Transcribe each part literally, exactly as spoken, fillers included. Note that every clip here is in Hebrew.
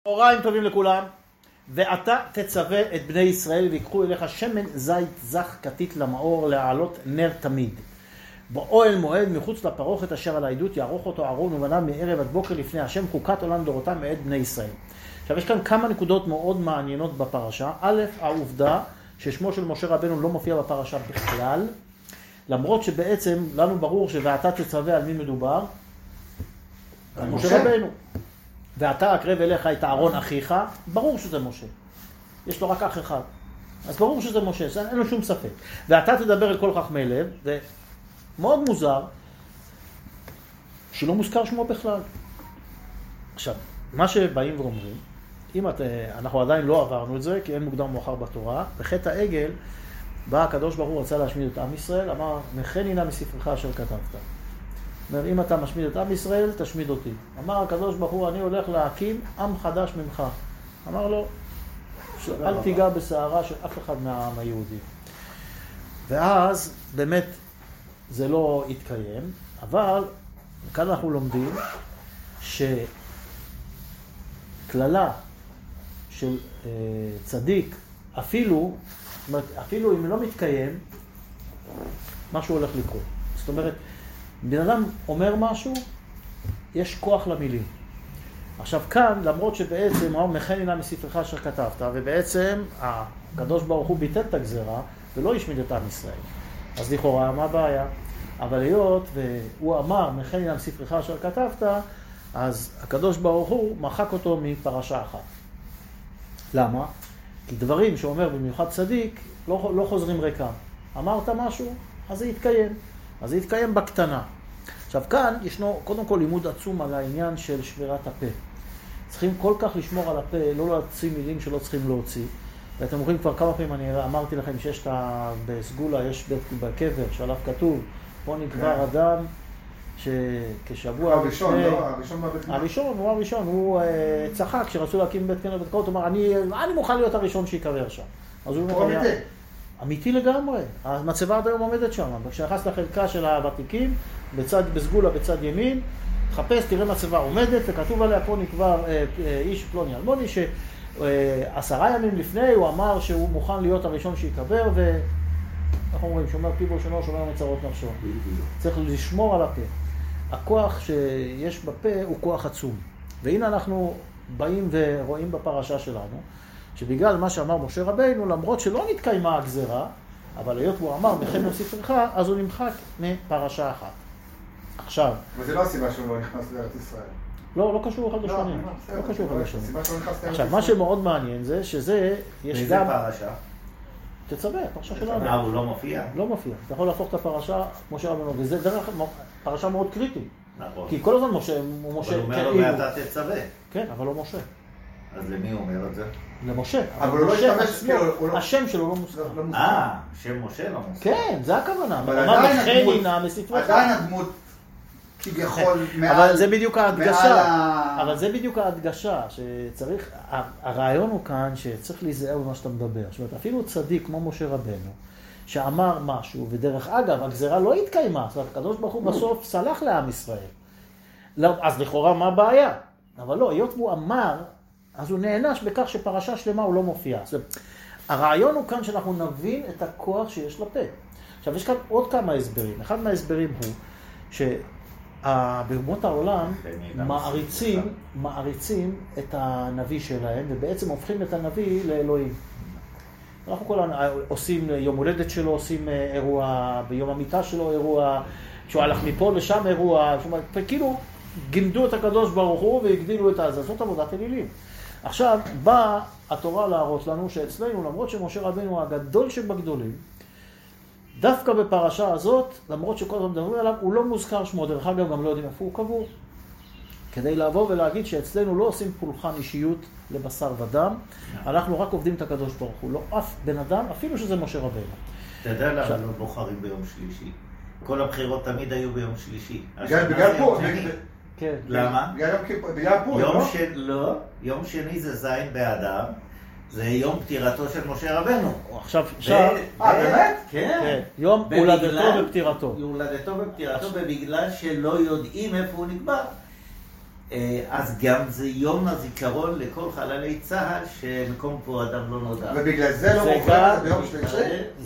צהריים טובים לכולם, ואתה תצווה את בני ישראל ויקחו אליך שמן זית זך כתית למאור להעלות נר תמיד. באוהל מועד מחוץ לפרוכת אשר על העדות יערוך אותו אהרון ובניו מערב עד בוקר לפני השם חוקת עולם דורותם מאת בני ישראל. עכשיו יש כאן כמה נקודות מאוד מעניינות בפרשה. א', העובדה ששמו של משה רבנו לא מופיע בפרשה בכלל, למרות שבעצם לנו ברור שוואתה תצווה על מי מדובר? על משה רבנו. ואתה אקרב אליך את אהרון אחיך, ברור שזה משה. יש לו רק אח אחד. אז ברור שזה משה, אין לו שום ספק. ואתה תדבר אל כל חכמי לב, ומאוד מוזר, שלא מוזכר שמו בכלל. עכשיו, מה שבאים ואומרים, אם את, אנחנו עדיין לא עברנו את זה, כי אין מוקדם מאוחר בתורה, בחטא העגל, בא הקדוש ברוך הוא רצה להשמיד את עם ישראל, אמר, מכני נא מספרך אשר כתבת. אומר, אם אתה משמיד את עם ישראל, תשמיד אותי. אמר הקדוש ברוך הוא, אני הולך להקים עם חדש ממך. אמר לו, אל תיגע בשערה של אף אחד מהעם היהודי. ואז באמת זה לא התקיים, אבל כאן אנחנו לומדים שכללה של אה, צדיק, אפילו, אפילו אם לא מתקיים, משהו הולך לקרות. זאת אומרת, בן אדם אומר משהו, יש כוח למילים. עכשיו כאן, למרות שבעצם הוא מכני נא מספרך אשר כתבת, ובעצם הקדוש ברוך הוא ביטל את הגזרה, ולא השמיד את עם ישראל. אז לכאורה, מה הבעיה? אבל היות והוא אמר, מכני נא מספרך אשר כתבת, אז הקדוש ברוך הוא מחק אותו מפרשה אחת. למה? כי דברים שאומר במיוחד צדיק, לא, לא חוזרים ריקם. אמרת משהו, אז זה יתקיים. אז זה יתקיים בקטנה. עכשיו כאן ישנו קודם כל לימוד עצום על העניין של שבירת הפה. צריכים כל כך לשמור על הפה, לא להוציא מילים שלא צריכים להוציא. ואתם אומרים כבר כמה פעמים, אני אמרתי לכם שיש את ה... בסגולה, יש בית בקבר שעליו כתוב, פה נקבר אדם שכשבוע... הראשון, לא, הראשון בבית כנסת. הראשון, הוא הראשון, הוא צחק כשרצו להקים בית כנסת בית כנסת, הוא אמר, אני מוכן להיות הראשון שיקבר שם. אז הוא אומר, אמיתי לגמרי, המצבה עד היום עומדת שם. כשנכנס לחלקה של הוותיקים, בצד, בסגולה בצד ימין, תחפש, תראה מצבה עומדת, וכתוב עליה פה נקבר אה, אה, איש פלוני אלמוני, שעשרה ימים לפני הוא אמר שהוא מוכן להיות הראשון שיקבר, ואנחנו אומרים, שומר פיו ראשונו, שומר מצרות נפשו. צריך לשמור על הפה. הכוח שיש בפה הוא כוח עצום. והנה אנחנו באים ורואים בפרשה שלנו, שבגלל מה שאמר משה רבינו, למרות שלא נתקיימה הגזרה, אבל היות הוא אמר, מכני נא מספרך, אז הוא נמחק מפרשה אחת. עכשיו... אבל זה לא הסיבה שהוא לא נכנס לארץ ישראל. לא, לא קשור אחד לשני. לא קשור אחד לשני. עכשיו, מה שמאוד מעניין זה שזה, יש גם... איזה פרשה? תצווה, פרשה שלנו. מה, הוא לא מופיע? לא מופיע. אתה יכול להפוך את הפרשה, משה רבינו, וזה דרך פרשה מאוד קריטית. נכון. כי כל הזמן משה, הוא משה... אבל הוא אומר לו, ואתה תצווה. כן, אבל לא משה. אז למי הוא אומר את זה? למשה. אבל הוא לא השתמש, כאילו... השם שלו לא מוזכר. אה, שם משה לא מוזכר. כן, זה הכוונה. אבל עדיין הדמות, עדיין הדמות כביכול מעל... אבל זה בדיוק ההדגשה. אבל זה בדיוק ההדגשה, שצריך... הרעיון הוא כאן שצריך להיזהר במה שאתה מדבר. זאת אומרת, אפילו צדיק כמו משה רבנו, שאמר משהו, ודרך אגב, הגזרה לא התקיימה. זאת אומרת, הקדוש ברוך הוא בסוף סלח לעם ישראל. אז לכאורה מה הבעיה? אבל לא, היות הוא אמר, אז הוא נענש בכך שפרשה שלמה הוא לא מופיע. זאת אומרת, הרעיון הוא כאן שאנחנו נבין את הכוח שיש לפה. עכשיו, יש כאן עוד כמה הסברים. אחד מההסברים הוא שבאומות העולם מעריצים, מעריצים את הנביא שלהם, ובעצם הופכים את הנביא לאלוהים. אנחנו כולנו עושים יום הולדת שלו, עושים אירוע, ביום המיטה שלו אירוע, שהוא הלך מפה לשם אירוע, וכאילו גימדו את הקדוש ברוך הוא והגדילו את הזה. זאת עבודת אלילים. עכשיו, באה התורה להראות לנו שאצלנו, למרות שמשה רבנו הגדול שבגדולים, דווקא בפרשה הזאת, למרות שכל הזמן מדברים עליו, הוא לא מוזכר שמו, דרך אגב גם לא יודעים איפה הוא קבור. כדי לבוא ולהגיד שאצלנו לא עושים פולחן אישיות לבשר ודם, אנחנו רק עובדים את הקדוש ברוך הוא, לא אף בן אדם, אפילו שזה משה רבנו. אתה יודע למה לא בוחרים ביום שלישי? כל הבחירות תמיד היו ביום שלישי. בגלל פה, כן. למה? בגלל פור, לא? לא, יום שני זה זין באדם, זה יום פטירתו של משה רבנו. עכשיו, עכשיו... אה, באמת? כן. יום הולדתו ופטירתו. הולדתו ופטירתו, ובגלל שלא יודעים איפה הוא נקבר. אז גם זה יום הזיכרון לכל חללי צה"ל שמקום פה אדם לא נודע. ובגלל זה לא מוכן את זה ביום שלישי?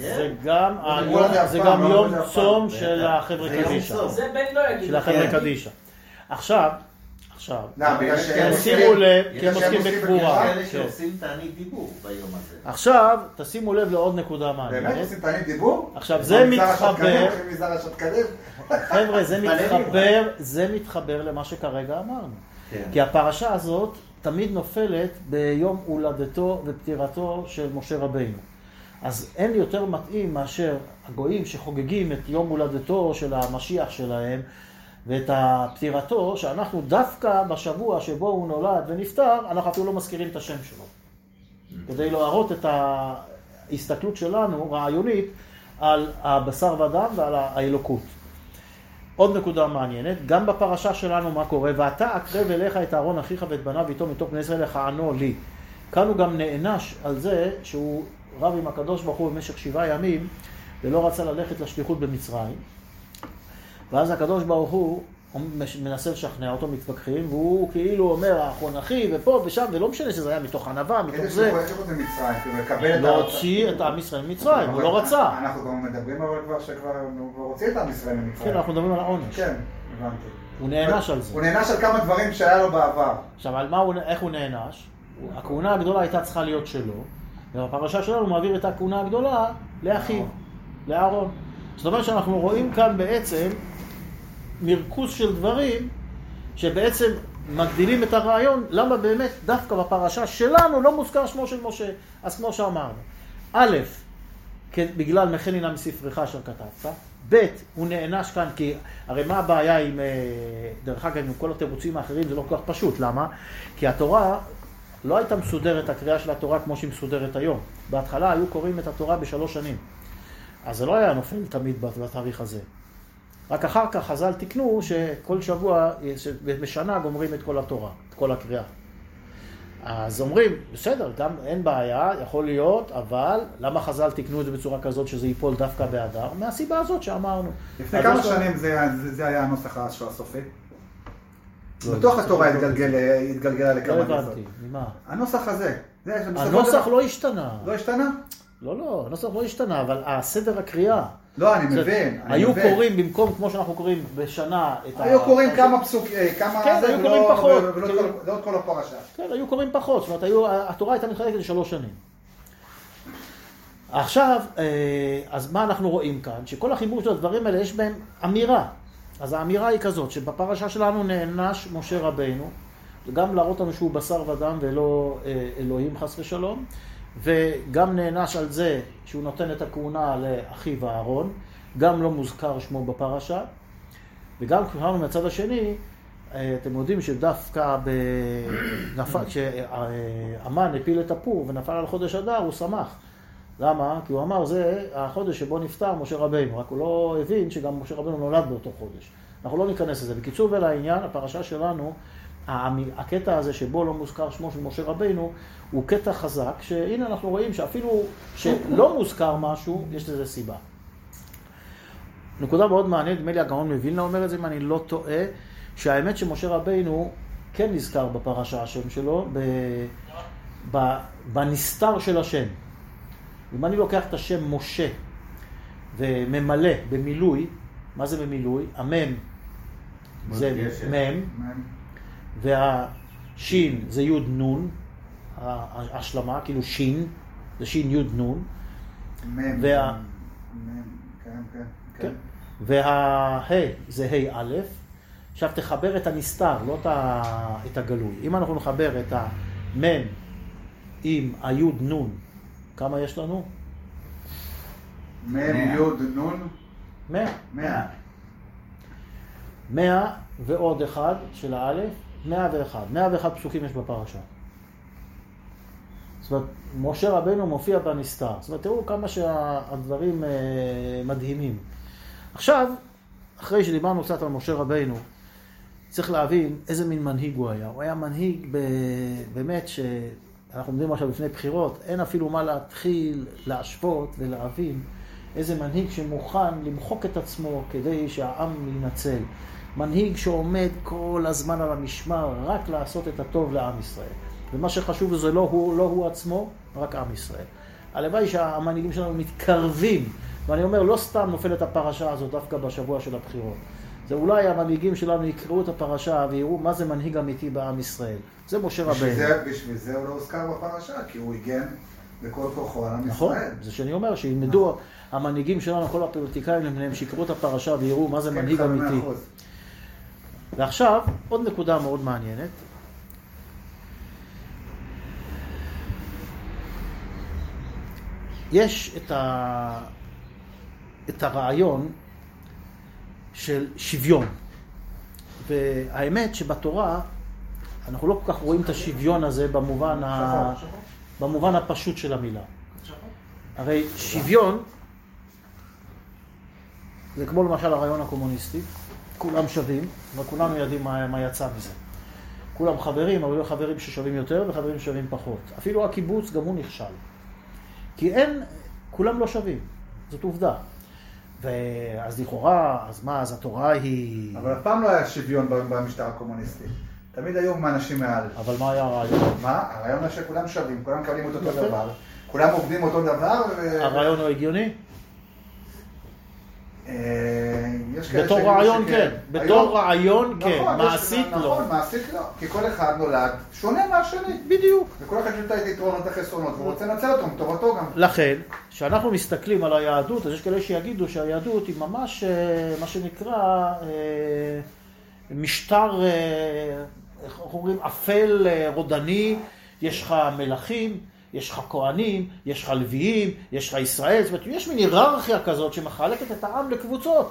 זה גם יום צום של החבר'ה קדישה. זה בן לא יגיד. של החבר'ה קדישה. עכשיו, עכשיו, בגלל שהם תשימו לב, כי הם עוסקים בקבורה. אלה שעושים תענית דיבור ביום הזה. עכשיו, תשימו לב לעוד נקודה מעניינת. באמת עושים תענית דיבור? עכשיו, זה מתחבר, מזר השתקנים. חבר'ה, זה מתחבר, זה מתחבר למה שכרגע אמרנו. כי הפרשה הזאת תמיד נופלת ביום הולדתו ופטירתו של משה רבינו. אז אין לי יותר מתאים מאשר הגויים שחוגגים את יום הולדתו של המשיח שלהם, ואת הפטירתו, שאנחנו דווקא בשבוע שבו הוא נולד ונפטר, אנחנו אפילו לא מזכירים את השם שלו. כדי להראות את ההסתכלות שלנו, רעיונית, על הבשר ודם ועל האלוקות. עוד נקודה מעניינת, גם בפרשה שלנו מה קורה, ואתה אקרב אליך את אהרון אחיך ואת בניו איתו מתוך בני ישראל לכהנו לי. כאן הוא גם נענש על זה שהוא רב עם הקדוש ברוך הוא במשך שבעה ימים, ולא רצה ללכת לשליחות במצרים. ואז הקדוש ברוך הוא מנסה לשכנע אותו, מתווכחים, והוא כאילו אומר, אחרון אחי, ופה ושם, ולא משנה שזה היה מתוך ענווה, מתוך זה. איזה שהוא במצרים, להוציא את עם ישראל ממצרים, הוא לא רצה. אנחנו גם מדברים אבל כבר שכבר הוא הוציא את עם ישראל ממצרים. כן, אנחנו מדברים על העונש. כן, הבנתי. הוא נענש על זה. הוא נענש על כמה דברים שהיה לו בעבר. עכשיו, על מה הוא, איך הוא נענש? הכהונה הגדולה הייתה צריכה להיות שלו, ובפרשה שלנו הוא מעביר את הכהונה הגדולה לאחיו, לאהרון. זאת אומרת שאנחנו רואים כאן בעצם מרכוז של דברים שבעצם מגדילים את הרעיון, למה באמת דווקא בפרשה שלנו לא מוזכר שמו של משה. אז כמו שאמרנו, א', בגלל מכנינה מספרך אשר כתבת, ב', הוא נענש כאן כי הרי מה הבעיה עם, דרך אגב, עם כל התירוצים האחרים זה לא כל כך פשוט, למה? כי התורה לא הייתה מסודרת, הקריאה של התורה כמו שהיא מסודרת היום. בהתחלה היו קוראים את התורה בשלוש שנים, אז זה לא היה נופל תמיד בתאריך הזה. רק אחר כך חז"ל תקנו שכל שבוע, בשנה גומרים את כל התורה, את כל הקריאה. אז אומרים, בסדר, גם אין בעיה, יכול להיות, אבל למה חז"ל תקנו את זה בצורה כזאת שזה ייפול דווקא באדר? מהסיבה הזאת שאמרנו. לפני כמה שנים זה היה הנוסח הסופי? בתוך התורה התגלגלה לכמה נוסח. לא הבנתי, ממה? הנוסח הזה. הנוסח לא השתנה. לא השתנה? לא, לא, הנוסח לא השתנה, אבל הסדר הקריאה. לא, אני מבין. היו קוראים במקום, כמו שאנחנו קוראים בשנה, היו קוראים כמה פסוק, כמה... כן, היו קוראים פחות. ולא את כל הפרשה. כן, היו קוראים פחות. זאת אומרת, התורה הייתה מתחלקת לשלוש שנים. עכשיו, אז מה אנחנו רואים כאן? שכל החיבור של הדברים האלה יש בהם אמירה. אז האמירה היא כזאת, שבפרשה שלנו נענש משה רבינו, גם להראות לנו שהוא בשר ודם ולא אלוהים חס ושלום, וגם נענש על זה שהוא נותן את הכהונה לאחיו אהרון, גם לא מוזכר שמו בפרשה, וגם כשאמרנו מהצד השני, אתם יודעים שדווקא כשהמן הפיל את הפור ונפל על חודש אדר, הוא שמח. למה? כי הוא אמר, זה החודש שבו נפטר משה רבינו, רק הוא לא הבין שגם משה רבינו נולד באותו חודש. אנחנו לא ניכנס לזה. בקיצור ולעניין, הפרשה שלנו, הקטע הזה שבו לא מוזכר שמו של משה רבינו, הוא קטע חזק, שהנה אנחנו רואים שאפילו שלא מוזכר משהו, יש לזה סיבה. נקודה מאוד מעניינת, נדמה לי הגאון מווילנה אומר את זה, אם אני לא טועה, שהאמת שמשה רבינו כן נזכר בפרשה השם שלו, ב, ב, בנסתר של השם. אם אני לוקח את השם משה וממלא במילוי, מה זה במילוי? המם זה מם, והשין זה יוד נון, ההשלמה, כאילו שין, זה שין יוד נון. מם, וה... מם, כן, כן, כן. והה זה ה' א', עכשיו תחבר את הנסתר, לא את הגלוי. אם אנחנו נחבר את המם עם היוד נון, כמה יש לנו? מם, יוד, נון? מאה. מאה. מאה ועוד אחד של האלף, מאה ואחד. מאה ואחד פסוקים יש בפרשה. זאת אומרת, משה רבנו מופיע בנסתר. זאת אומרת, תראו כמה שהדברים מדהימים. עכשיו, אחרי שדיברנו קצת על משה רבנו, צריך להבין איזה מין מנהיג הוא היה. הוא היה מנהיג באמת ש... אנחנו עומדים עכשיו לפני בחירות, אין אפילו מה להתחיל להשוות ולהבין איזה מנהיג שמוכן למחוק את עצמו כדי שהעם ינצל. מנהיג שעומד כל הזמן על המשמר, רק לעשות את הטוב לעם ישראל. ומה שחשוב זה לא הוא, לא הוא עצמו, רק עם ישראל. הלוואי שהמנהיגים שלנו מתקרבים, ואני אומר, לא סתם נופלת הפרשה הזאת דווקא בשבוע של הבחירות. זה אולי המנהיגים שלנו יקראו את הפרשה ויראו מה זה מנהיג אמיתי בעם ישראל. זה משה רבנו. בשביל זה הוא לא הוזכר בפרשה, כי הוא הגן בכל כוחו על עם ישראל. נכון, זה שאני אומר, שילמדו המנהיגים שלנו, כל הפוליטיקאים למיניהם, שיקראו את הפרשה ויראו מה זה מנהיג אמיתי. ועכשיו, עוד נקודה מאוד מעניינת. יש את, ה... את הרעיון של שוויון. והאמת שבתורה אנחנו לא כל כך רואים את השוויון הזה במובן, ה... במובן הפשוט של המילה. הרי שוויון זה כמו למשל הרעיון הקומוניסטי, כולם שווים, וכולנו יודעים מה, מה יצא מזה. כולם חברים, אבל יש חברים ששווים יותר וחברים ששווים פחות. אפילו הקיבוץ גם הוא נכשל. כי אין, כולם לא שווים, זאת עובדה. ואז לכאורה, אז מה, אז התורה היא... אבל אף פעם לא היה שוויון במשטר הקומוניסטי. תמיד היו אנשים מעל. אבל מה היה הרעיון? מה? הרעיון הוא שכולם שווים, כולם מקבלים אותו דבר. כולם עובדים אותו דבר. הרעיון הוא הגיוני? בתור רעיון כן, בתור רעיון כן, מעשית לא. נכון, מעשית לא, כי כל אחד נולד שונה מהשני. בדיוק. וכל אחד יש את היתרונות את החסרונות, והוא רוצה לנצל אותו, טובתו גם. לכן, כשאנחנו מסתכלים על היהדות, אז יש כאלה שיגידו שהיהדות היא ממש, מה שנקרא, משטר, איך אומרים, אפל, רודני, יש לך מלכים, יש לך כהנים, יש לך לוויים, יש לך ישראל, זאת אומרת, יש מין היררכיה כזאת שמחלקת את העם לקבוצות.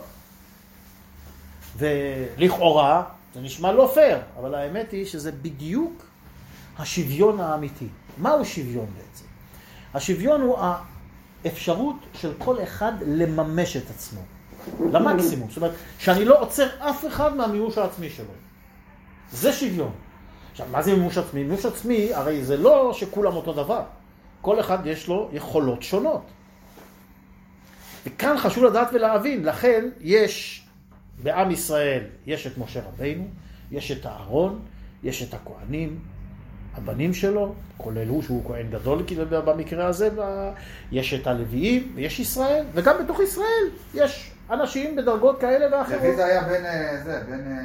ולכאורה, זה נשמע לא פייר, אבל האמת היא שזה בדיוק השוויון האמיתי. מהו שוויון בעצם? השוויון הוא האפשרות של כל אחד לממש את עצמו, למקסימום. זאת אומרת, שאני לא עוצר אף אחד מהמימוש העצמי שלו. זה שוויון. עכשיו, מה זה מימוש עצמי? מימוש עצמי, הרי זה לא שכולם אותו דבר. כל אחד יש לו יכולות שונות. וכאן חשוב לדעת ולהבין, לכן יש בעם ישראל, יש את משה רבנו, יש את הארון, יש את הכהנים, הבנים שלו, כולל הוא שהוא כהן גדול במקרה הזה, יש את הלוויים, ויש ישראל, וגם בתוך ישראל יש אנשים בדרגות כאלה ואחרות. לוי זה היה בין זה, בין...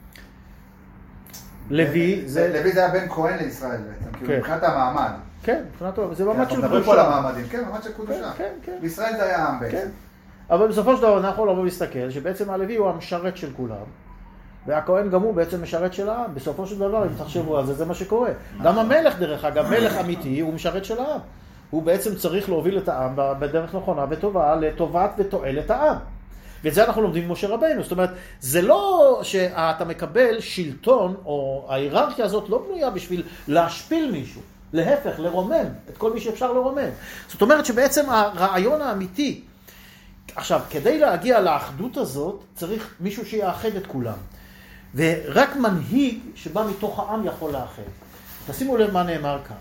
לוי זה... לוי זה היה בין כהן לישראל בעצם, כאילו מבחינת המעמד. כן, מבחינת המעמד, זה מעמד של קדושה. אנחנו מדברים פה על המעמדים, כן, מעמד של קדושה. כן, כן. בישראל זה היה העם בעצם. אבל בסופו של דבר אנחנו יכולים לבוא להסתכל שבעצם הלוי הוא המשרת של כולם, והכהן גם הוא בעצם משרת של העם. בסופו של דבר, אם תחשבו על זה, זה מה שקורה. גם המלך דרך אגב, מלך אמיתי הוא משרת של העם. הוא בעצם צריך להוביל את העם בדרך נכונה וטובה לטובת ותועלת העם. ואת זה אנחנו לומדים ממשה רבנו. זאת אומרת, זה לא שאתה מקבל שלטון, או ההיררכיה הזאת לא בנויה בשביל להשפיל מישהו. להפך, לרומם את כל מי שאפשר לרומם. זאת אומרת שבעצם הרעיון האמיתי, עכשיו, כדי להגיע לאחדות הזאת, צריך מישהו שיאחד את כולם. ורק מנהיג שבא מתוך העם יכול לאחד. תשימו לב מה נאמר כאן.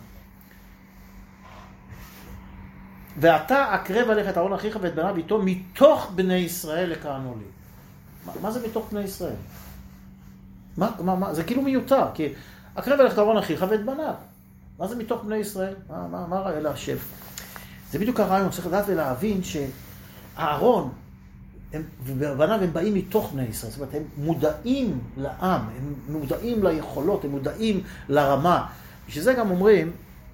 ואתה אקרב עליך את אהרון אחיך ואת בניו איתו מתוך בני ישראל לכהנו לי. מה, מה זה מתוך בני ישראל? מה, מה, מה? זה כאילו מיותר, כי אקרב עליך את אהרון אחיך ואת בניו. מה זה מתוך בני ישראל? מה, מה, מה רעיון להשב? זה בדיוק הרעיון, צריך לדעת ולהבין שהאהרון ובניו הם באים מתוך בני ישראל. זאת אומרת, הם מודעים לעם, הם מודעים ליכולות, הם מודעים לרמה. בשביל זה גם אומרים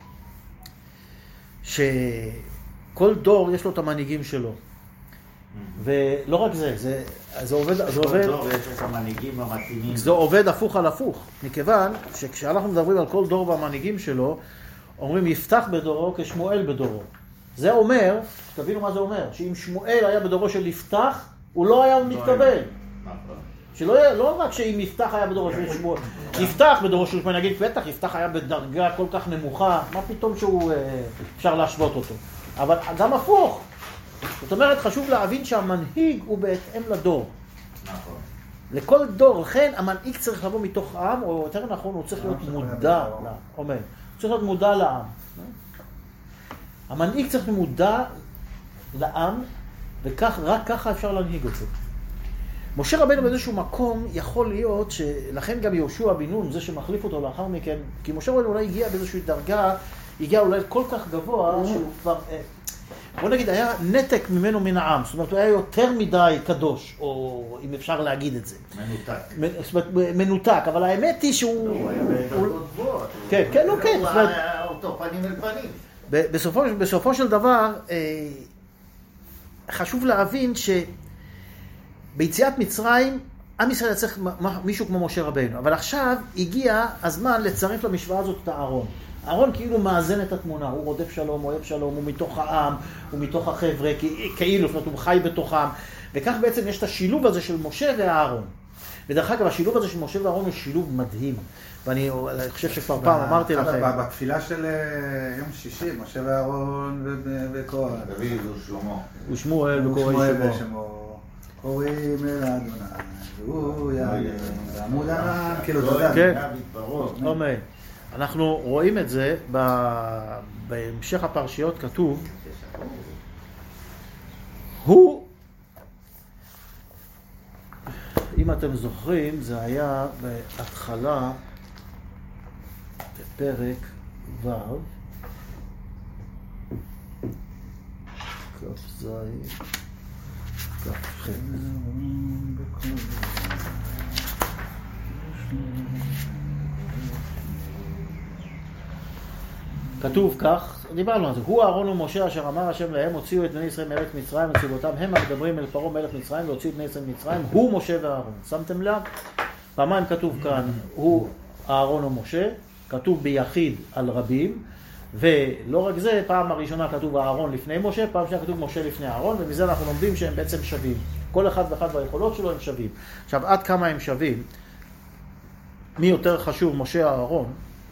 ש... כל דור יש לו את המנהיגים שלו. ולא רק זה, זה, זה עובד, זה עובד, כל דור יש את המנהיגים המתאימים. זה עובד הפוך על הפוך. מכיוון שכשאנחנו מדברים על כל דור והמנהיגים שלו, אומרים יפתח בדורו כשמואל בדורו. זה אומר, תבינו מה זה אומר, שאם שמואל היה בדורו של יפתח, הוא לא היה מתקבל. שלא לא רק שאם יפתח היה בדורו של שמואל, יפתח בדורו של שמואל, נגיד פתח, יפתח היה בדרגה כל כך נמוכה, מה פתאום שהוא אפשר להשוות אותו. אבל גם הפוך. זאת אומרת, חשוב להבין שהמנהיג הוא בהתאם לדור. נכון. לכל דור, לכן המנהיג צריך לבוא מתוך העם, או יותר נכון, הוא צריך להיות מודע לעם. אומר, הוא צריך להיות מודע לעם. המנהיג צריך להיות מודע לעם, וכך, רק ככה אפשר להנהיג אותו. משה רבנו באיזשהו מקום יכול להיות שלכן גם יהושע בן נון, זה שמחליף אותו לאחר מכן, כי משה רבנו אולי הגיע באיזושהי דרגה, הגיע אולי כל כך גבוה, שהוא כבר, בוא נגיד, היה נתק ממנו מן העם, זאת אומרת, הוא היה יותר מדי קדוש, או אם אפשר להגיד את זה. מנותק. זאת אומרת, מנותק, אבל האמת היא שהוא... הוא היה בדרגות גבוהות. כן, כן, לא כן. הוא היה אותו פנים אל פנים. בסופו, בסופו של דבר, חשוב להבין שביציאת מצרים, עם ישראל היה צריך מישהו כמו משה רבנו, אבל עכשיו הגיע הזמן לצרף למשוואה הזאת את הארון. הארון כאילו מאזן את התמונה, הוא רודף שלום, הוא אוהב שלום, הוא מתוך העם, הוא מתוך החבר'ה, כאילו, זאת אומרת, הוא חי בתוכם, וכך בעצם יש את השילוב הזה של משה והארון. ודרך אגב, השילוב הזה של משה והארון הוא שילוב מדהים, ואני חושב שכבר פעם אמרתי לכם. בתפילה של יום שישי, משה והארון וקורח. דוד ושלמה. ושמואל וקוראי שמו. קוראים אל אדוני, והוא יעלה, ועמוד ענן, כאילו, אתה יודע. כן, אמן. אנחנו רואים את זה בהמשך הפרשיות, כתוב, הוא, אם אתם זוכרים, זה היה בהתחלה, בפרק ו', כף ז', כף ח'. כתוב כך, דיברנו על זה, הוא אהרון ומשה אשר אמר השם להם, הוציאו את בני ישראל מארץ מצרים וציוותם, הם המדברים אל פרעה מלך מצרים והוציאו את בני ישראל ממצרים, הוא משה ואהרון. שמתם לב? פעמיים כתוב כאן, הוא אהרון ומשה, כתוב ביחיד על רבים, ולא רק זה, פעם הראשונה כתוב אהרון לפני משה, פעם שנייה כתוב משה לפני אהרון, ומזה אנחנו לומדים שהם בעצם שווים. כל אחד ואחד ביכולות שלו הם שווים. עכשיו, עד כמה הם שווים? מי יותר חשוב, משה או אהרון?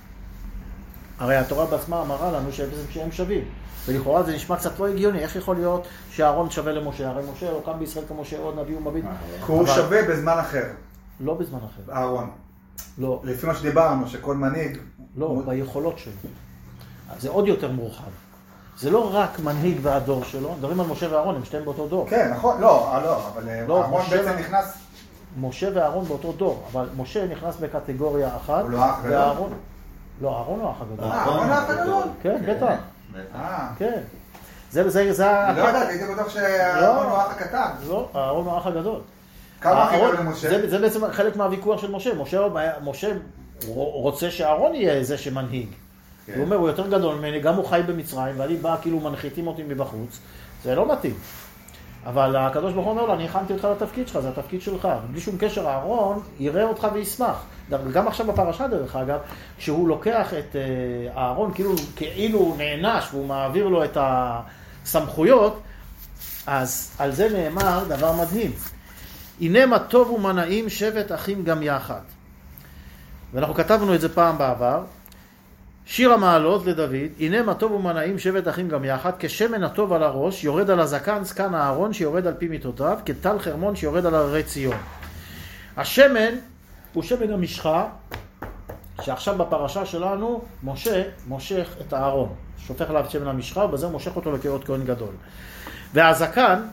הרי התורה בעצמה אמרה לנו שהם שווים. ולכאורה זה נשמע קצת לא הגיוני. איך יכול להיות שאהרון שווה למשה? הרי משה הוא קם בישראל כמו שעוד נביא ומביט. כי הוא שווה בזמן אחר. לא בזמן אחר. אהרון. לא. לפי מה שדיברנו, שכל מנהיג... לא, ביכולות שלו. זה עוד יותר מורחב. זה לא רק מנהיג והדור שלו. מדברים על משה ואהרון, הם שתיהם באותו דור. כן, נכון. לא, לא, אבל אהרון בעצם נכנס... משה ואהרון באותו דור, אבל משה נכנס בקטגוריה אחת. הוא לא אח גדול? לא, אהרון הוא האח הגדול. אהרון הוא האח הגדול? כן, בטח. אה. כן. זה, זה, זה... אני לא יודעת, הייתי בטוח שאהרון הוא האח הקטן. לא, אהרון הוא האח הגדול. כמה אחים היו למשה? זה בעצם חלק מהוויכוח של משה. משה רוצה שאהרון יהיה זה שמנהיג. הוא אומר, הוא יותר גדול ממני, גם הוא חי במצרים, ואני בא, כאילו מנחיתים אותי מבחוץ. זה לא מתאים. אבל הקדוש ברוך הוא אומר לו, אני הכנתי אותך לתפקיד שלך, זה התפקיד שלך. בלי שום קשר, אהרון יראה אותך וישמח. גם עכשיו בפרשה דרך אגב, כשהוא לוקח את אהרון, כאילו, כאילו הוא נענש והוא מעביר לו את הסמכויות, אז על זה נאמר דבר מדהים. הנה מה טוב ומה נעים שבט אחים גם יחד. ואנחנו כתבנו את זה פעם בעבר. שיר המעלות לדוד, הנה מה טוב ומה נעים שבט אחים גם יחד, כשמן הטוב על הראש, יורד על הזקן, זקן הארון שיורד על פי מיתותיו, כטל חרמון שיורד על הרי ציון. השמן הוא שמן המשחה, שעכשיו בפרשה שלנו, משה מושך את הארון, שופך עליו שמן המשחה, ובזה הוא מושך אותו לכאות כהן גדול. והזקן,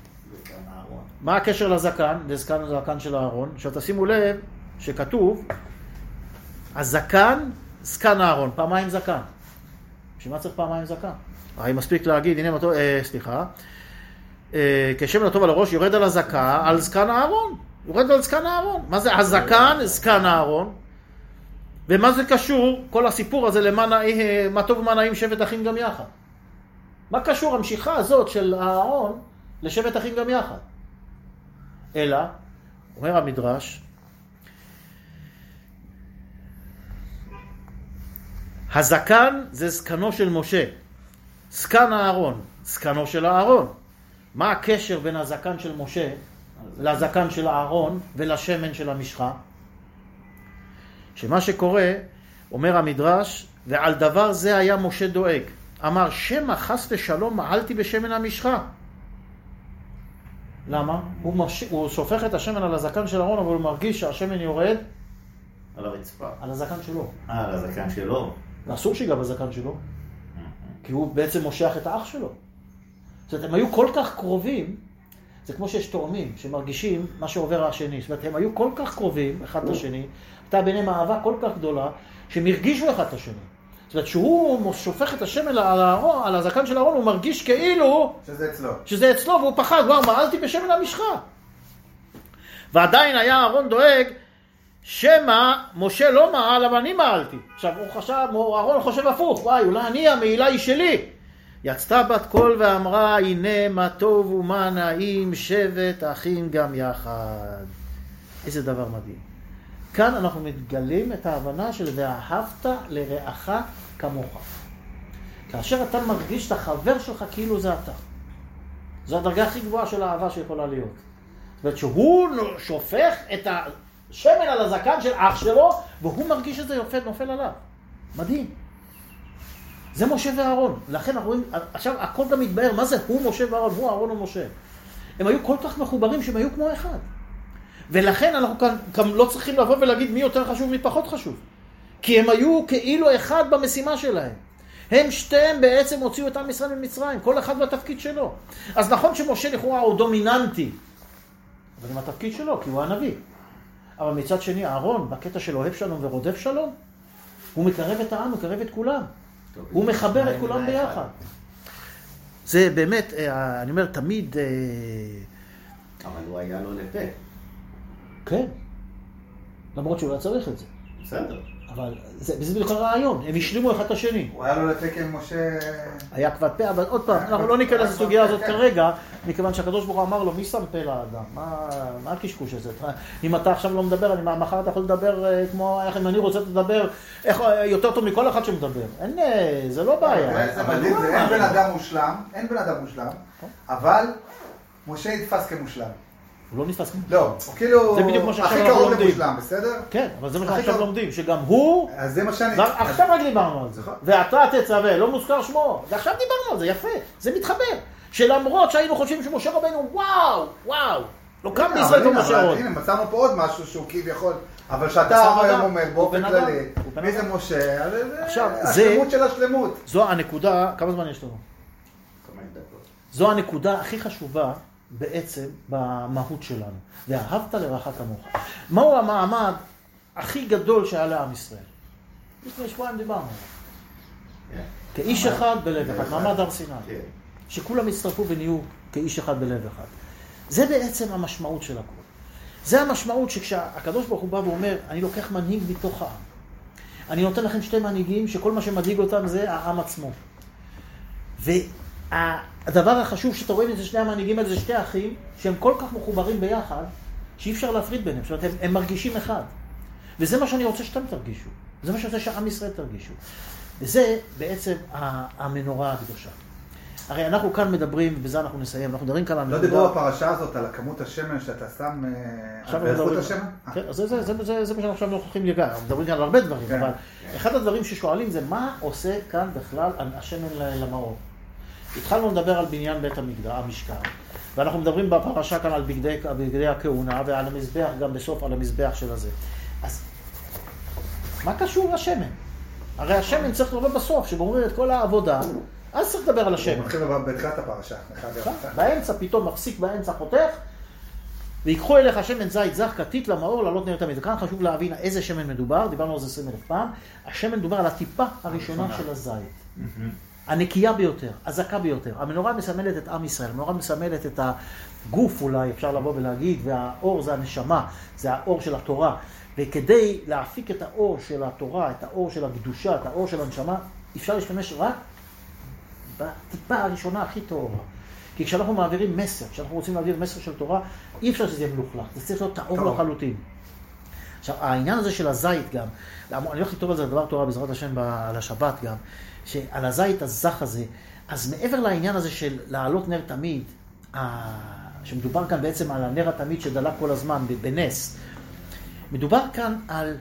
מה הקשר לזקן? לזקן הזקן של הארון. עכשיו תשימו לב שכתוב, הזקן, זקן הארון, פעמיים זקן. בשביל מה צריך פעמיים זקן? הרי מספיק להגיד, הנה מה טוב, אה, סליחה, אה, כשמן הטוב על הראש יורד על הזקה, על זקן הארון. יורד על זקן הארון. מה זה הזקן, זקן הארון? ומה זה קשור, כל הסיפור הזה, למה נעים, מה טוב ומה נעים שבט אחים גם יחד? מה קשור המשיכה הזאת של הארון לשבט אחים גם יחד? אלא, אומר המדרש, הזקן זה זקנו של משה, זקן הארון, זקנו של הארון. מה הקשר בין הזקן של משה לזקן של הארון ולשמן של המשחה? שמה שקורה, אומר המדרש, ועל דבר זה היה משה דואג. אמר, שמא חס ושלום מעלתי בשמן המשחה. למה? הוא, מש... הוא שופך את השמן על הזקן של הארון, אבל הוא מרגיש שהשמן יורד על הרצפה. על הזקן שלו. אה, על הזקן שלו. אסור שיגע בזקן שלו, כי הוא בעצם מושך את האח שלו. זאת אומרת, הם היו כל כך קרובים, זה כמו שיש תאומים שמרגישים מה שעובר השני. זאת אומרת, הם היו כל כך קרובים אחד לשני, הייתה ביניהם אהבה כל כך גדולה, שהם הרגישו אחד את השני. זאת אומרת, שהוא שופך את השמן על, הארון, על הזקן של הארון, הוא מרגיש כאילו... שזה אצלו. שזה אצלו, והוא פחד, וואו, מעלתי בשמן המשחה. ועדיין היה אהרון דואג, שמא משה לא מעל, אבל אני מעלתי. עכשיו, הוא חשב, אהרון חושב הפוך, וואי, אולי אני, המעילה היא שלי. יצתה בת קול ואמרה, הנה מה טוב ומה נעים, שבט אחים גם יחד. איזה דבר מדהים. כאן אנחנו מתגלים את ההבנה של ואהבת לרעך כמוך. כאשר אתה מרגיש את החבר שלך כאילו זה אתה. זו הדרגה הכי גבוהה של האהבה שיכולה להיות. זאת אומרת שהוא שופך את השמן על הזקן של אח שלו, והוא מרגיש את זה יופד נופל עליו. מדהים. זה משה ואהרון. לכן אנחנו רואים, עכשיו הכל גם מתבהר, מה זה הוא משה ואהרון, הוא אהרון ומשה. הם היו כל כך מחוברים שהם היו כמו אחד. ולכן אנחנו כאן גם לא צריכים לבוא ולהגיד מי יותר חשוב, מי פחות חשוב. כי הם היו כאילו אחד במשימה שלהם. הם שתיהם בעצם הוציאו את עם ישראל ממצרים, כל אחד בתפקיד שלו. אז נכון שמשה לכאורה הוא דומיננטי, אבל עם התפקיד שלו, כי הוא הנביא. אבל מצד שני, אהרון, בקטע של אוהב שלום ורודף שלום, הוא מקרב את העם, מקרב את כולם. טוב, הוא מחבר את כולם ביחד. זה באמת, אני אומר, תמיד... אבל הוא היה לו לפה. כן. למרות שהוא לא צריך את זה. בסדר. אבל זה, זה בדיוק הרעיון, הם השלימו אחד את השני. הוא היה לו לתקן משה... היה כבד פה, אבל עוד פעם, אנחנו לא ניכנס לסוגיה הזאת כרגע, מכיוון שהקדוש ברוך הוא אמר לו, מי שם פה לאדם? מה, מה הקשקוש הזה? אם אתה עכשיו לא מדבר, אני, מחר אתה יכול לדבר כמו, איך אם אני רוצה לדבר, איך, יותר טוב מכל אחד שמדבר. אין, זה לא בעיה. אבל אין בן אדם מושלם, אין בן אדם מושלם, אבל משה נתפס כמושלם. הוא לא נתפס כמו... לא, הוא כאילו... זה בדיוק מה שעכשיו הכי אנחנו קרוב לומדים. למושלם, בסדר? כן, אבל זה מה שעכשיו לומדים, שגם הוא... אז זה מה שאני... עכשיו רק דיברנו על זה. ואתה תצווה, לא מוזכר שמו. ועכשיו דיברנו על זה, יפה. זה מתחבר. שלמרות שהיינו חושבים שמשה רבנו, וואו, וואו. לא קם בישראל כמו משה עוד. הנה, מצאנו פה עוד משהו שהוא כביכול. אבל שאתה היום אומר באופן כללי, מי זה משה? השלמות של השלמות. זו הנקודה, כמה זמן יש לנו? זו הנקודה הכי חשובה בעצם במהות שלנו. ואהבת לרעך כמוך. מהו המעמד הכי גדול שהיה לעם ישראל? לפני שבועיים דיברנו. כאיש אחד בלב אחד, מעמד הר סיני. שכולם הצטרפו ונהיו כאיש אחד בלב אחד. זה בעצם המשמעות של הכל. זה המשמעות שכשהקדוש ברוך הוא בא ואומר, אני לוקח מנהיג מתוך העם. אני נותן לכם שתי מנהיגים שכל מה שמדאיג אותם זה העם עצמו. והדבר החשוב שאתה רואה את זה, שני המנהיגים האלה, זה שתי אחים, שהם כל כך מחוברים ביחד, שאי אפשר להפריד ביניהם. זאת אומרת, הם, הם מרגישים אחד. וזה מה שאני רוצה שאתם תרגישו. זה מה שאני רוצה שעם ישראל תרגישו. וזה בעצם המנורה הקדושה. הרי אנחנו כאן מדברים, ובזה אנחנו נסיים, אנחנו מדברים כאן על... לא דיברו בפרשה הזאת על הכמות השמן שאתה שם... על באיכות השמן? כן, זה מה שאנחנו עכשיו נוכחים לגמרי. אנחנו מדברים כאן על הרבה דברים, אבל אחד הדברים ששואלים זה מה עושה כאן בכלל השמן למאור. התחלנו לדבר על בניין בית המקדש, המשכן, ואנחנו מדברים בפרשה כאן על בגדי, בגדי הכהונה ועל המזבח, גם בסוף על המזבח של הזה. אז מה קשור לשמן? הרי השמן צריך לבוא בסוף, שגומרים את כל העבודה, אז צריך לדבר על השמן. הוא מתחיל בתחילת הפרשה. באמצע פתאום מפסיק באמצע חותך, ויקחו אליך שמן זית זך כתית למאור לעלות נר תמיד. וכאן חשוב להבין איזה שמן מדובר, דיברנו על זה עשרים אלף פעם. השמן מדובר על הטיפה הראשונה של הזית. הנקייה ביותר, הזקה ביותר. המנורה מסמלת את עם ישראל, המנורה מסמלת את הגוף אולי, אפשר לבוא ולהגיד, והאור זה הנשמה, זה האור של התורה. וכדי להפיק את האור של התורה, את האור של הקדושה, את האור של הנשמה, אפשר להשתמש רק בטיפה הראשונה הכי טהורה. כי כשאנחנו מעבירים מסר, כשאנחנו רוצים להעביר מסר של תורה, אי אפשר שזה יהיה מלוכלך, זה צריך להיות טהור לחלוטין. עכשיו, העניין הזה של הזית גם, אני הולך לכתוב על זה דבר תורה בעזרת השם על השבת גם, שעל הזית הזך הזה, אז מעבר לעניין הזה של להעלות נר תמיד, שמדובר כאן בעצם על הנר התמיד שדלק כל הזמן בנס, מדובר כאן על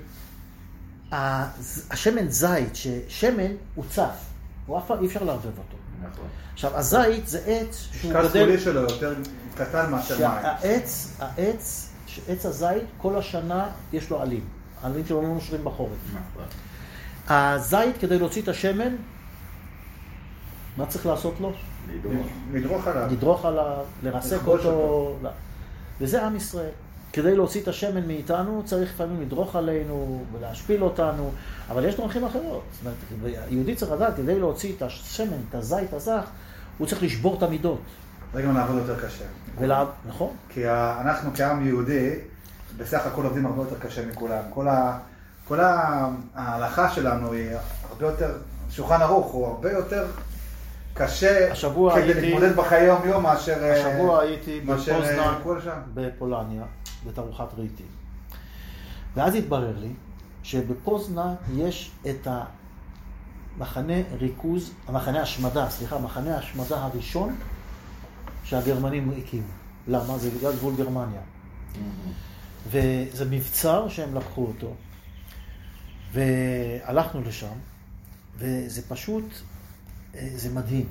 השמן זית, ששמן הוא צף, הוא אף פעם אי אפשר לערבב אותו. נכון. עכשיו, הזית זה עץ שהוא גדל... משקל סגולי שלו יותר קטן מאשר מים. שהעץ, העץ, שעץ הזית, כל השנה יש לו עלים. עלים שלו לא נושרים בחורף. נכון. הזית, כדי להוציא את השמן, מה צריך לעשות לו? לדרוך עליו. לדרוך עליו, לרסק אותו. וזה עם ישראל. כדי להוציא את השמן מאיתנו, צריך לפעמים לדרוך עלינו ולהשפיל אותנו, אבל יש דרכים אחרות. זאת אומרת, יהודי צריך לדעת, כדי להוציא את השמן, את הזית הזך, הוא צריך לשבור את המידות. זה גם לעבוד יותר קשה. ולה... נכון. כי אנחנו כעם יהודי, בסך הכל עובדים הרבה יותר קשה מכולם. כל, ה... כל ההלכה שלנו היא הרבה יותר, שולחן ערוך הוא הרבה יותר קשה כדי הייתי... להתמודד בחיי יום יום מאשר... השבוע הייתי בפוזנן, בפולניה, בתערוכת רהיטים. ואז התברר לי שבפוזנן יש את המחנה ריכוז, המחנה השמדה, סליחה, מחנה השמדה הראשון שהגרמנים הקימו. למה? זה בגלל גבול גרמניה. וזה מבצר שהם לקחו אותו, והלכנו לשם, וזה פשוט, זה מדהים.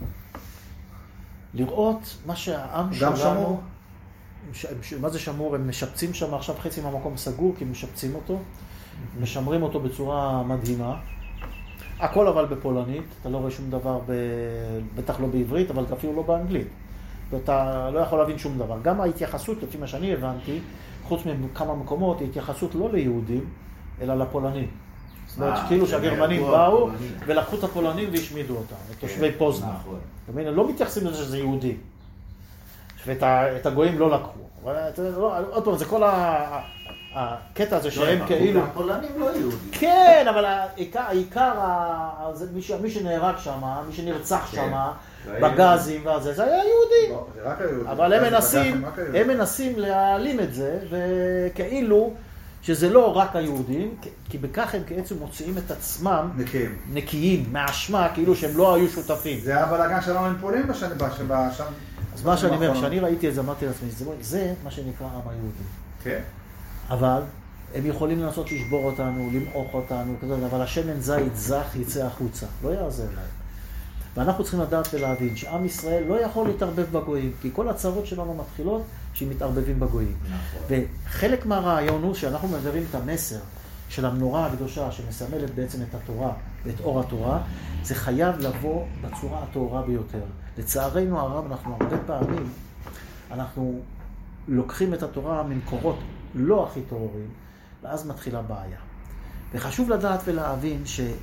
לראות מה שהעם שלנו... גם שמור? מה זה שמור? הם משפצים שם, עכשיו חצי מהמקום סגור, כי הם משפצים אותו, משמרים אותו בצורה מדהימה. הכל אבל בפולנית, אתה לא רואה שום דבר, ב... בטח לא בעברית, אבל אפילו לא באנגלית. ואתה לא יכול להבין שום דבר. גם ההתייחסות, לפי מה שאני הבנתי, חוץ מכמה מקומות, היא התייחסות לא ליהודים, אלא לפולנים. זאת אומרת, כאילו שהגרמנים באו ולקחו את הפולנים והשמידו אותם, את תושבי פוזנן. הם לא מתייחסים לזה שזה יהודי. ואת הגויים לא לקחו. עוד פעם, זה כל הקטע הזה שהם כאילו... הפולנים לא יהודים. כן, אבל העיקר, מי שנהרג שם, מי שנרצח שם, בגזים וזה, זה היה יהודי. זה רק היהודי. אבל הם מנסים, הם מנסים להעלים את זה, וכאילו שזה לא רק היהודים, כי בכך הם בעצם מוציאים את עצמם נקיים, נקיים, מהאשמה, כאילו שהם לא היו שותפים. זה הבלגן שלנו עם פולין בשנה הבאה. אז מה שאני אומר, כשאני ראיתי את זה, אמרתי לעצמי, זה מה שנקרא עם היהודי. כן. אבל הם יכולים לנסות לשבור אותנו, למעוך אותנו, אבל השמן זית זך יצא החוצה, לא יעזר להם. ואנחנו צריכים לדעת ולהבין שעם ישראל לא יכול להתערבב בגויים, כי כל הצרות שלנו מתחילות שהם מתערבבים בגויים. נכון. וחלק מהרעיון הוא שאנחנו מעבירים את המסר של המנורה הקדושה שמסמלת בעצם את התורה ואת אור התורה, זה חייב לבוא בצורה הטהורה ביותר. לצערנו הרב, אנחנו הרבה פעמים, אנחנו לוקחים את התורה ממקורות לא הכי טהורים, ואז מתחילה בעיה. וחשוב לדעת ולהבין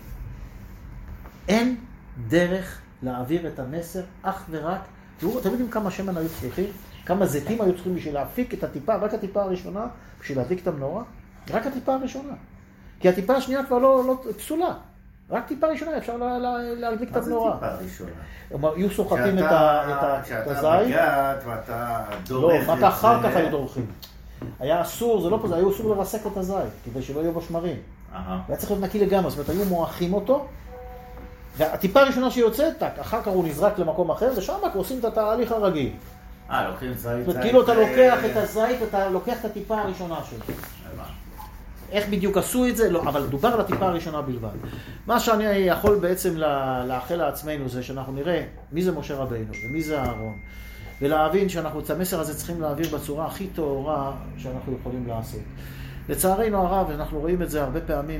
שאין דרך להעביר את המסר אך ורק, תראו, אתם יודעים כמה שמן היו צריכים? כמה זיתים היו צריכים בשביל להפיק את הטיפה, רק הטיפה הראשונה, בשביל להדליק את המנורה? רק הטיפה הראשונה. כי הטיפה השנייה כבר לא, לא פסולה. רק טיפה ראשונה אפשר לה, לה, להדליק את המנורה. מה זה טיפה ראשונה? הם היו סוחטים את הזית. כשאתה מגעת ואתה דורך את זה... לא, מה אחר כך היו דורכים. היה אסור, זה לא פה, זה היה אסור לרסק את הזית, כדי שלא יהיו בו שמרים. והיה צריך להיות נקי לגמרי, זאת אומרת, היו מועכים אותו, והטיפה הראשונה שיוצאת, אחר כך הוא נזרק למקום אחר, ושם עושים את התהליך הרגיל. אה, לוקחים זית, זית. זאת אומרת, כאילו אתה לוקח את הזית, אתה לוקח את הטיפה הראשונה שלו. איך בדיוק עשו את זה? לא, אבל דובר על הטיפה הראשונה בלבד. מה שאני יכול בעצם לאחל לעצמנו זה שאנחנו נראה מי זה משה רבינו ומי זה אהרון, ולהבין שאנחנו את המסר הזה צריכים להעביר בצורה הכי טהורה שאנחנו יכולים לעשות. לצערנו הרב, אנחנו רואים את זה הרבה פעמים,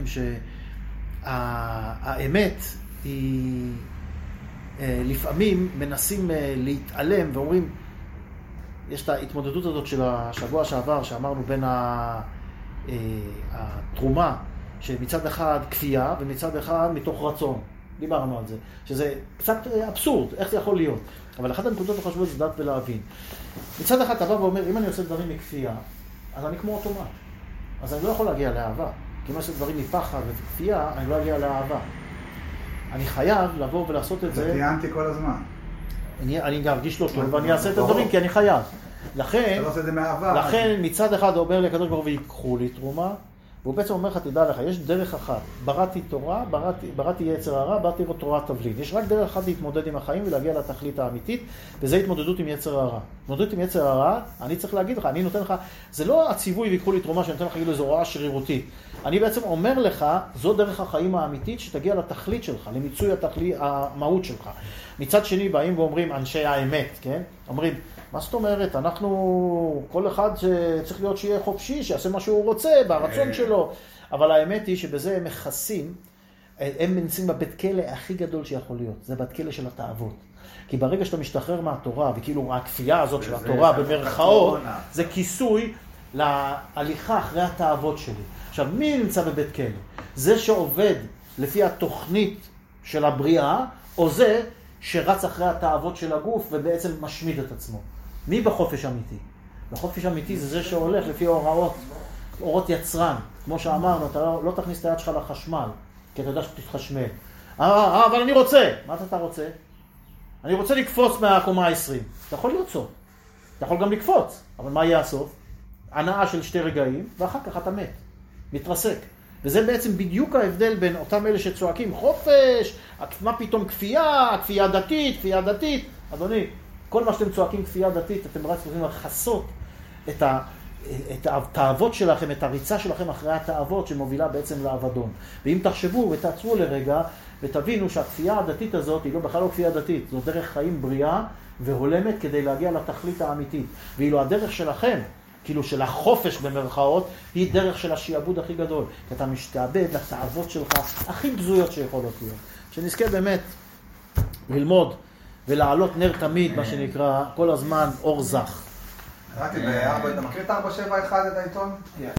שהאמת היא, לפעמים מנסים להתעלם ואומרים, יש את ההתמודדות הזאת של השבוע שעבר שאמרנו בין ה... התרומה שמצד אחד כפייה ומצד אחד מתוך רצון. דיברנו על זה, שזה קצת אבסורד, איך זה יכול להיות. אבל אחת הנקודות החשובות זה דעת ולהבין. מצד אחד אתה בא ואומר, אם אני עושה דברים מכפייה, אז אני כמו אוטומט. אז אני לא יכול להגיע לאהבה. כי אם אני עושה דברים מפחד וכפייה, אני לא אגיע לאהבה. אני חייב לבוא ולעשות את זה. זה טיינתי כל הזמן. אני, אני ארגיש לא טוב ואני אעשה את הדברים כי אני חייב. לכן, לכן מצד אחד הוא אומר לי, הקדוש ברוך הוא ויקחו לי תרומה, והוא בעצם אומר לך, תדע לך, יש דרך אחת, בראתי תורה, בראתי, בראתי יצר הרע, בראתי תורה תבלין. יש רק דרך אחת להתמודד עם החיים ולהגיע לתכלית האמיתית, וזה התמודדות עם יצר הרע. התמודדות עם יצר הרע, אני צריך להגיד לך, אני נותן לך, זה לא הציווי ויקחו לי תרומה, שאני נותן לך כאילו איזו הוראה שרירותית. אני בעצם אומר לך, זו דרך החיים האמיתית שתגיע לתכלית שלך, למיצוי התכלית, המהות שלך. מצד שני באים ואומרים, אנשי האמת, כן? אומרים, מה זאת אומרת? אנחנו, כל אחד צריך להיות שיהיה חופשי, שיעשה מה שהוא רוצה, ברצון שלו. אבל האמת היא שבזה הם מכסים הם נמצאים בבית כלא הכי גדול שיכול להיות, זה בית כלא של התאוות. כי ברגע שאתה משתחרר מהתורה, וכאילו הכפייה הזאת של התורה במרכאות, זה כיסוי להליכה אחרי התאוות שלי. עכשיו, מי נמצא בבית כלא? זה שעובד לפי התוכנית של הבריאה, או זה שרץ אחרי התאוות של הגוף ובעצם משמיד את עצמו. מי בחופש אמיתי? בחופש אמיתי זה זה שהולך לפי הוראות, אורות יצרן. כמו שאמרנו, אתה לא, לא תכניס את היד שלך לחשמל, כי אתה יודע שתתחשמל. אה, אה, אבל אני רוצה. מה אתה רוצה? אני רוצה לקפוץ מהקומה ה-עשרים. אתה יכול לרצות. אתה יכול גם לקפוץ. אבל מה יהיה הסוף? הנאה של שתי רגעים, ואחר כך אתה מת. מתרסק. וזה בעצם בדיוק ההבדל בין אותם אלה שצועקים חופש, מה פתאום כפייה, כפייה דתית, כפייה דתית. אדוני, כל מה שאתם צועקים כפייה דתית, אתם רק צריכים לחסות את ה... את התאוות שלכם, את הריצה שלכם אחרי התאוות שמובילה בעצם לאבדון. ואם תחשבו ותעצרו לרגע ותבינו שהכפייה הדתית הזאת היא לא בכלל לא כפייה דתית, זו דרך חיים בריאה והולמת כדי להגיע לתכלית האמיתית. ואילו הדרך שלכם, כאילו של החופש במרכאות, היא דרך של השיעבוד הכי גדול. כי אתה משתעבד לתאוות שלך הכי בזויות שיכולות להיות. שנזכה באמת ללמוד ולעלות נר תמיד, מה שנקרא, כל הזמן אור זך. קראתי בארבע, אתה מכיר את ארבע שבע אחד את העיתון?